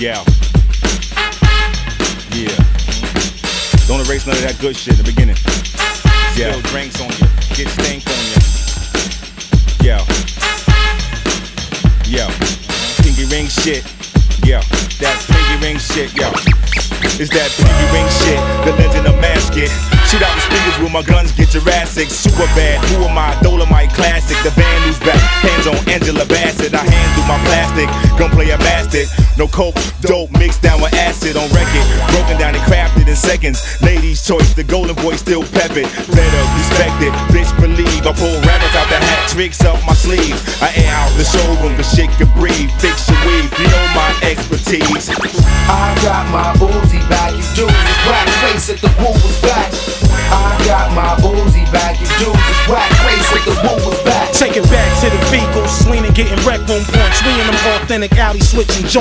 Yeah. Yeah. Don't erase none of that good shit in the beginning. Yeah. Spill drinks on you. Get stank on you. Yeah. Yeah. Pinky ring shit. Yeah. That pinky ring shit. Yeah. It's that pinky ring shit. The legend of Masket. Shoot out the speakers with my guns, get Jurassic. Super bad, who am I? Dolomite classic. The band who's back, hands on Angela Bassett. I handle my plastic, gunplay a bastard. No coke, dope, mixed down with acid on record. Broken down and crafted in seconds. Ladies' choice, the golden boy still peppered. Better respect it, bitch believe. I pull rabbits out the hat, tricks up my sleeves. I air out the showroom, the shit can breathe. Fix your weave, you know my expertise. I got my Uzi back, you dudes is whack. Face at the woo was back. I got my Uzi back, you dudes is whack. Face at the woo was back. Take it back to the vehicles, leaning, getting wrecked on points. We in them authentic alley switching joints.